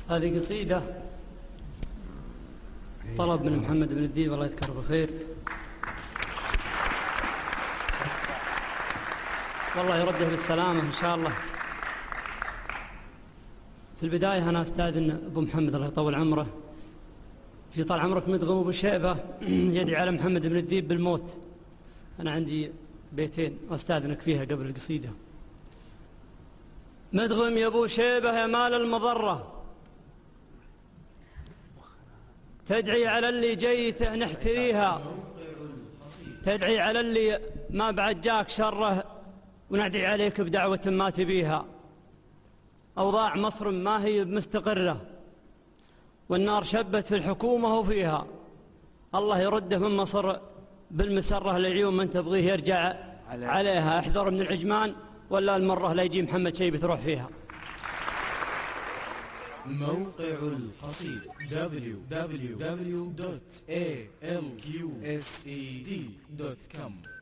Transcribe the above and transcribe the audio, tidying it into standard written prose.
هذه قصيدة طلب من محمد بن الديب الله يذكره بالخير، والله يرده بالسلامة إن شاء الله. في البداية أنا أستاذن أبو محمد الله يطول عمره، في طال عمرك مدغم أبو شيبة يدعي على محمد بن الديب بالموت. أنا عندي بيتين أستاذنك فيها قبل القصيدة. مدغم يا أبو شيبة يا مال المضرة، تدعي على اللي جيته نحتريها، تدعي على اللي ما بعد جاك شره وندعي عليك بدعوة ما تبيها. أوضاع مصر ما هي مستقرة والنار شبت في الحكومة وفيها، الله يرده من مصر بالمسرة للعيون من تبغيه يرجع عليها. احذر من العجمان ولا المرة لا يجي محمد شيبة تروح فيها. موقع القصيد www.alqsed.com